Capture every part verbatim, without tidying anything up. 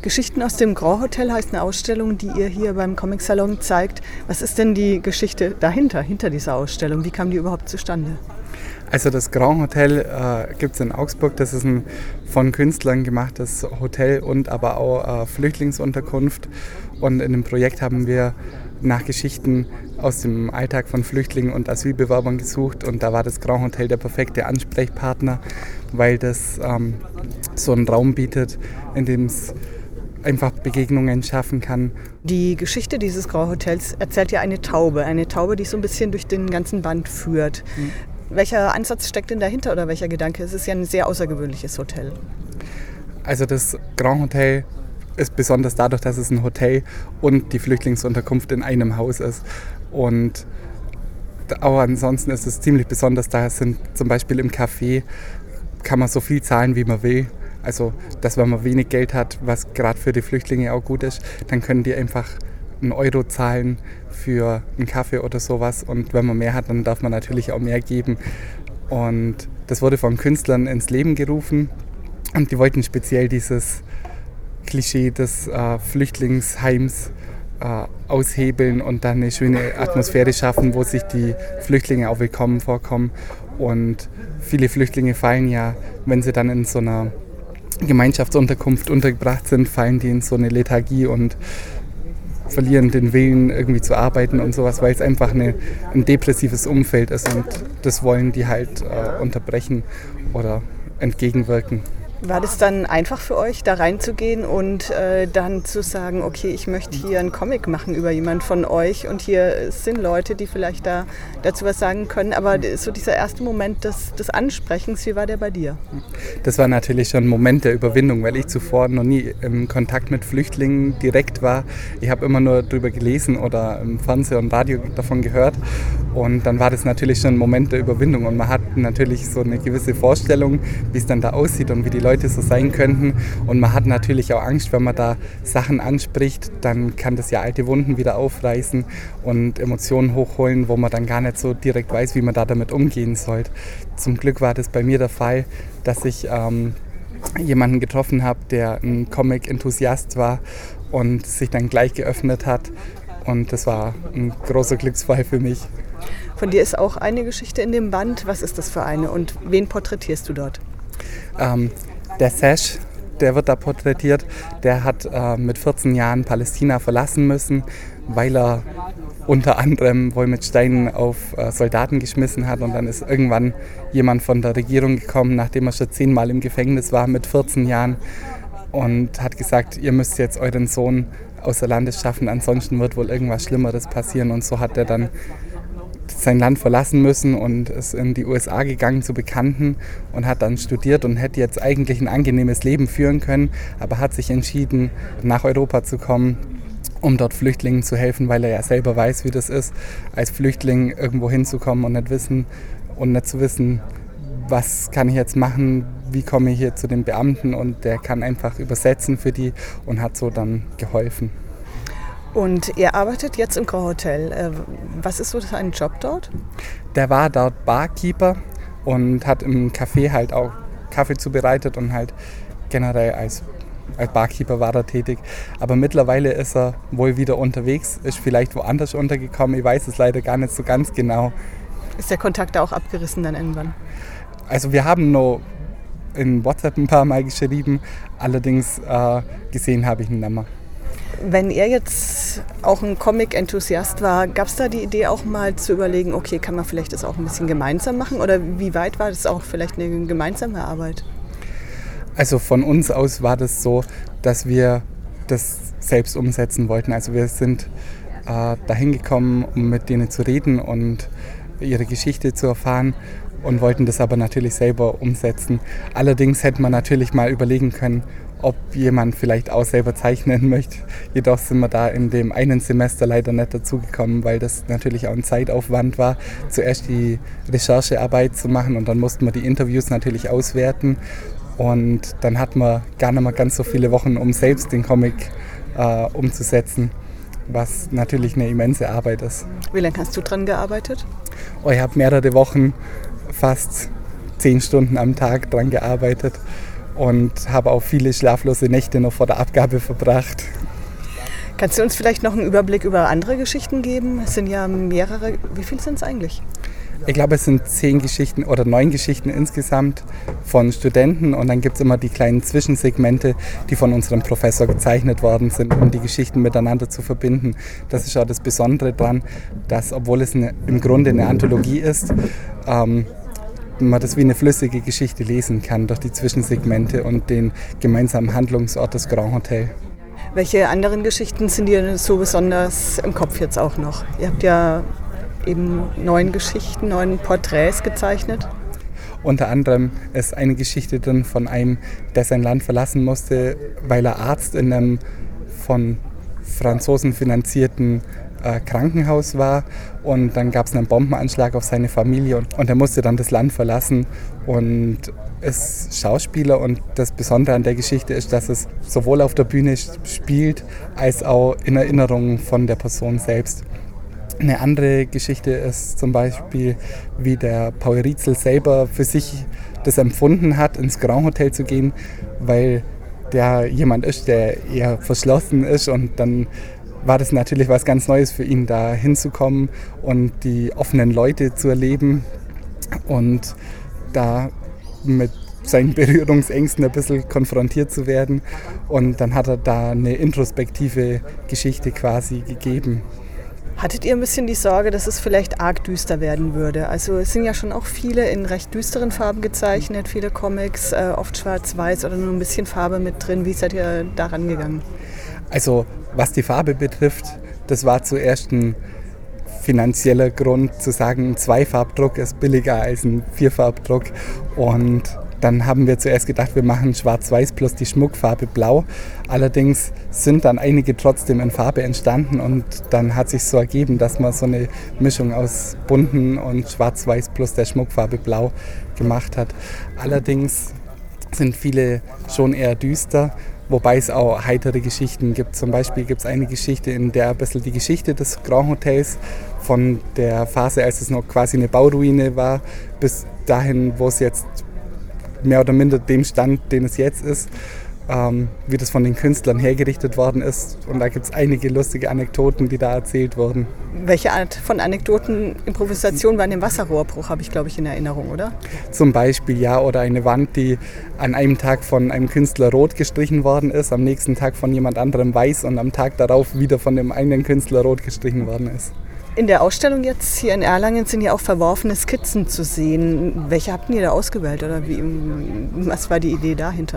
Geschichten aus dem Grand Hotel heißt eine Ausstellung, die ihr hier beim Comic Salon zeigt. Was ist denn die Geschichte dahinter, hinter dieser Ausstellung? Wie kam die überhaupt zustande? Also das Grand Hotel äh, gibt es in Augsburg. Das ist ein von Künstlern gemachtes Hotel und aber auch äh, Flüchtlingsunterkunft. Und in dem Projekt haben wir nach Geschichten aus dem Alltag von Flüchtlingen und Asylbewerbern gesucht. Und da war das Grand Hotel der perfekte Ansprechpartner, weil das ähm, so einen Raum bietet, in dem es einfach Begegnungen schaffen kann. Die Geschichte dieses Grand Hotels erzählt ja eine Taube. Eine Taube, die so ein bisschen durch den ganzen Band führt. Mhm. Welcher Ansatz steckt denn dahinter oder welcher Gedanke? Es ist ja ein sehr außergewöhnliches Hotel. Also das Grand Hotel ist besonders dadurch, dass es ein Hotel und die Flüchtlingsunterkunft in einem Haus ist. Und auch ansonsten ist es ziemlich besonders. Da sind zum Beispiel im Café, kann man so viel zahlen, wie man will. Also, dass wenn man wenig Geld hat, was gerade für die Flüchtlinge auch gut ist, dann können die einfach einen Euro zahlen für einen Kaffee oder sowas. Und wenn man mehr hat, dann darf man natürlich auch mehr geben. Und das wurde von Künstlern ins Leben gerufen. Und die wollten speziell dieses Klischee des äh, Flüchtlingsheims äh, aushebeln und dann eine schöne Atmosphäre schaffen, wo sich die Flüchtlinge auch willkommen vorkommen. Und viele Flüchtlinge fallen ja, wenn sie dann in so einer Gemeinschaftsunterkunft untergebracht sind, fallen die in so eine Lethargie und verlieren den Willen, irgendwie zu arbeiten und sowas, weil es einfach eine, ein depressives Umfeld ist und das wollen die halt äh, unterbrechen oder entgegenwirken. War das dann einfach für euch, da reinzugehen und äh, dann zu sagen, okay, ich möchte hier einen Comic machen über jemand von euch und hier sind Leute, die vielleicht da dazu was sagen können, aber so dieser erste Moment des, des Ansprechens, wie war der bei dir? Das war natürlich schon ein Moment der Überwindung, weil ich zuvor noch nie im Kontakt mit Flüchtlingen direkt war. Ich habe immer nur darüber gelesen oder im Fernsehen und Radio davon gehört und dann war das natürlich schon ein Moment der Überwindung und man hat natürlich so eine gewisse Vorstellung, wie es dann da aussieht und wie die Leute Leute so sein könnten. Und man hat natürlich auch Angst, wenn man da Sachen anspricht, dann kann das ja alte Wunden wieder aufreißen und Emotionen hochholen, wo man dann gar nicht so direkt weiß, wie man da damit umgehen soll. Zum Glück war das bei mir der Fall, dass ich ähm, jemanden getroffen habe, der ein Comic-Enthusiast war und sich dann gleich geöffnet hat. Und das war ein großer Glücksfall für mich. Von dir ist auch eine Geschichte in dem Band. Was ist das für eine und wen porträtierst du dort? Ähm, Der Sash, der wird da porträtiert, der hat äh, mit vierzehn Jahren Palästina verlassen müssen, weil er unter anderem wohl mit Steinen auf äh, Soldaten geschmissen hat und dann ist irgendwann jemand von der Regierung gekommen, nachdem er schon zehnmal im Gefängnis war mit vierzehn Jahren und hat gesagt, ihr müsst jetzt euren Sohn außer Landes schaffen, ansonsten wird wohl irgendwas Schlimmeres passieren und so hat er dann sein Land verlassen müssen und ist in die U S A gegangen zu Bekannten und hat dann studiert und hätte jetzt eigentlich ein angenehmes Leben führen können, aber hat sich entschieden, nach Europa zu kommen, um dort Flüchtlingen zu helfen, weil er ja selber weiß, wie das ist, als Flüchtling irgendwo hinzukommen und nicht wissen und nicht zu wissen, was kann ich jetzt machen, wie komme ich hier zu den Beamten und der kann einfach übersetzen für die und hat so dann geholfen. Und ihr arbeitet jetzt im Grand Hotel. Was ist so ein Job dort? Der war dort Barkeeper und hat im Café halt auch Kaffee zubereitet und halt generell als, als Barkeeper war er tätig. Aber mittlerweile ist er wohl wieder unterwegs, ist vielleicht woanders untergekommen. Ich weiß es leider gar nicht so ganz genau. Ist der Kontakt da auch abgerissen dann irgendwann? Also wir haben noch in WhatsApp ein paar Mal geschrieben, allerdings äh, gesehen habe ich ihn nicht mehr. Wenn er jetzt auch ein Comic-Enthusiast war, gab es da die Idee auch mal zu überlegen, okay, kann man vielleicht das auch ein bisschen gemeinsam machen? Oder wie weit war das auch vielleicht eine gemeinsame Arbeit? Also von uns aus war das so, dass wir das selbst umsetzen wollten. Also wir sind äh, dahin gekommen, um mit denen zu reden und ihre Geschichte zu erfahren und wollten das aber natürlich selber umsetzen. Allerdings hätte man natürlich mal überlegen können, ob jemand vielleicht auch selber zeichnen möchte. Jedoch sind wir da in dem einen Semester leider nicht dazugekommen, weil das natürlich auch ein Zeitaufwand war, zuerst die Recherchearbeit zu machen und dann mussten wir die Interviews natürlich auswerten und dann hatten wir gar nicht mehr ganz so viele Wochen, um selbst den Comic äh, umzusetzen, was natürlich eine immense Arbeit ist. Wie lange hast du dran gearbeitet? Oh, ich habe mehrere Wochen, fast zehn Stunden am Tag dran gearbeitet. und habe auch viele schlaflose Nächte noch vor der Abgabe verbracht. Kannst du uns vielleicht noch einen Überblick über andere Geschichten geben? Es sind ja mehrere. Wie viele sind es eigentlich? Ich glaube, es sind zehn Geschichten oder neun Geschichten insgesamt von Studenten und dann gibt es immer die kleinen Zwischensegmente, die von unserem Professor gezeichnet worden sind, um die Geschichten miteinander zu verbinden. Das ist auch das Besondere daran, dass, obwohl es eine, im Grunde eine Anthologie ist, ähm, man das wie eine flüssige Geschichte lesen kann durch die Zwischensegmente und den gemeinsamen Handlungsort des Grand Hotel. Welche anderen Geschichten sind dir so besonders im Kopf jetzt auch noch? Ihr habt ja eben neun Geschichten, neun Porträts gezeichnet. Unter anderem ist eine Geschichte drin von einem, der sein Land verlassen musste, weil er Arzt in einem von Franzosen finanzierten äh, Krankenhaus war. Und dann gab es einen Bombenanschlag auf seine Familie und, und er musste dann das Land verlassen und ist Schauspieler. Und das Besondere an der Geschichte ist, dass es sowohl auf der Bühne spielt, als auch in Erinnerungen von der Person selbst. Eine andere Geschichte ist zum Beispiel, wie der Paul Rietzel selber für sich das empfunden hat, ins Grand Hotel zu gehen, weil der jemand ist, der eher verschlossen ist und dann war das natürlich was ganz Neues für ihn, da hinzukommen und die offenen Leute zu erleben und da mit seinen Berührungsängsten ein bisschen konfrontiert zu werden. Und dann hat er da eine introspektive Geschichte quasi gegeben. Hattet ihr ein bisschen die Sorge, dass es vielleicht arg düster werden würde? Also es sind ja schon auch viele in recht düsteren Farben gezeichnet, viele Comics, äh, oft schwarz-weiß oder nur ein bisschen Farbe mit drin. Wie seid ihr daran gegangen? Also was die Farbe betrifft, das war zuerst ein finanzieller Grund zu sagen, ein Zweifarbdruck ist billiger als ein Vierfarbdruck. Und dann haben wir zuerst gedacht, wir machen schwarz-weiß plus die Schmuckfarbe blau. Allerdings sind dann einige trotzdem in Farbe entstanden und dann hat sich so ergeben, dass man so eine Mischung aus bunten und schwarz-weiß plus der Schmuckfarbe blau gemacht hat. Allerdings sind viele schon eher düster, wobei es auch heitere Geschichten gibt. Zum Beispiel gibt es eine Geschichte, in der ein bisschen die Geschichte des Grand Hotels von der Phase, als es noch quasi eine Bauruine war, bis dahin, wo es jetzt mehr oder minder dem Stand, den es jetzt ist, ähm, wie das von den Künstlern hergerichtet worden ist. Und da gibt es einige lustige Anekdoten, die da erzählt wurden. Welche Art von Anekdoten, Improvisation war in dem Wasserrohrbruch, habe ich glaube ich in Erinnerung, oder? Zum Beispiel, ja, oder eine Wand, die an einem Tag von einem Künstler rot gestrichen worden ist, am nächsten Tag von jemand anderem weiß und am Tag darauf wieder von dem einen Künstler rot gestrichen worden ist. In der Ausstellung jetzt hier in Erlangen sind ja auch verworfene Skizzen zu sehen. Welche habt ihr da ausgewählt oder wie, was war die Idee dahinter?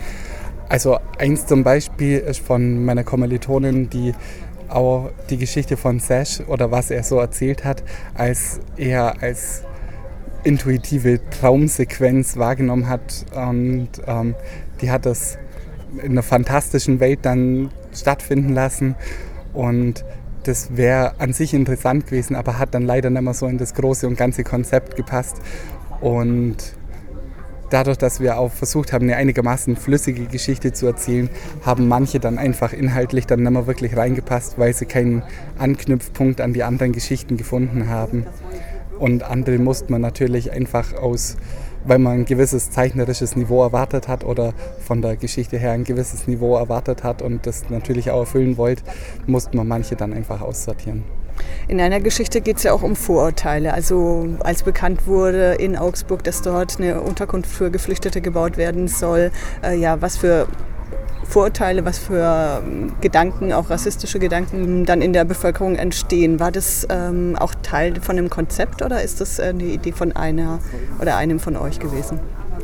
Also eins zum Beispiel ist von meiner Kommilitonin, die auch die Geschichte von Sash oder was er so erzählt hat, als eher als intuitive Traumsequenz wahrgenommen hat. Und ähm, die hat das in einer fantastischen Welt dann stattfinden lassen. Und das wäre an sich interessant gewesen, aber hat dann leider nicht mehr so in das große und ganze Konzept gepasst. Und dadurch, dass wir auch versucht haben, eine einigermaßen flüssige Geschichte zu erzählen, haben manche dann einfach inhaltlich dann nicht mehr wirklich reingepasst, weil sie keinen Anknüpfpunkt an die anderen Geschichten gefunden haben. Und andere musste man natürlich einfach aus, weil man ein gewisses zeichnerisches Niveau erwartet hat oder von der Geschichte her ein gewisses Niveau erwartet hat und das natürlich auch erfüllen wollte, musste man manche dann einfach aussortieren. In einer Geschichte geht es ja auch um Vorurteile. Also als bekannt wurde in Augsburg, dass dort eine Unterkunft für Geflüchtete gebaut werden soll, äh, ja, was für Vorurteile, was für Gedanken, auch rassistische Gedanken dann in der Bevölkerung entstehen. War das ähm, auch Teil von dem Konzept oder ist das eine Idee von einer oder einem von euch gewesen?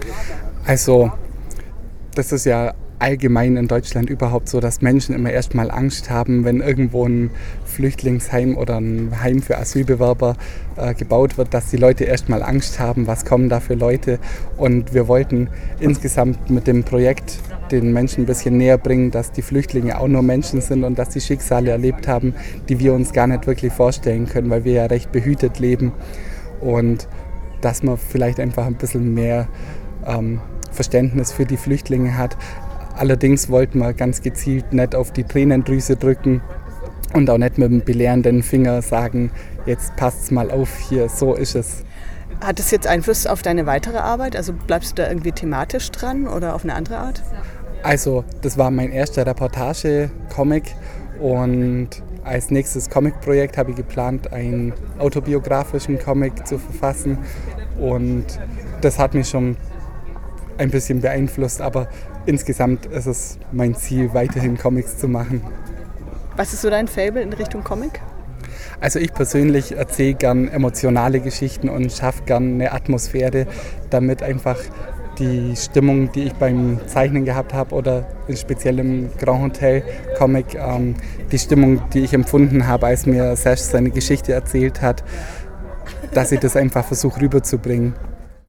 Also das ist ja allgemein in Deutschland überhaupt so, dass Menschen immer erstmal Angst haben, wenn irgendwo ein Flüchtlingsheim oder ein Heim für Asylbewerber äh, gebaut wird, dass die Leute erstmal Angst haben, was kommen da für Leute. Und wir wollten insgesamt mit dem Projekt den Menschen ein bisschen näher bringen, dass die Flüchtlinge auch nur Menschen sind und dass sie Schicksale erlebt haben, die wir uns gar nicht wirklich vorstellen können, weil wir ja recht behütet leben. Und dass man vielleicht einfach ein bisschen mehr ähm, Verständnis für die Flüchtlinge hat. Allerdings wollten wir ganz gezielt nicht auf die Tränendrüse drücken und auch nicht mit dem belehrenden Finger sagen, jetzt passt's mal auf, hier, so ist es. Hat es jetzt Einfluss auf deine weitere Arbeit? Also bleibst du da irgendwie thematisch dran oder auf eine andere Art? Also das war mein erster Reportage-Comic und als nächstes Comic-Projekt habe ich geplant, einen autobiografischen Comic zu verfassen und das hat mich schon ein bisschen beeinflusst, aber insgesamt ist es mein Ziel, weiterhin Comics zu machen. Was ist so dein Faible in Richtung Comic? Also ich persönlich erzähle gern emotionale Geschichten und schaffe gern eine Atmosphäre, damit einfach die Stimmung, die ich beim Zeichnen gehabt habe oder speziell im Grand Hotel Comic, ähm, die Stimmung, die ich empfunden habe, als mir Serge seine Geschichte erzählt hat, dass ich das einfach versuche rüberzubringen.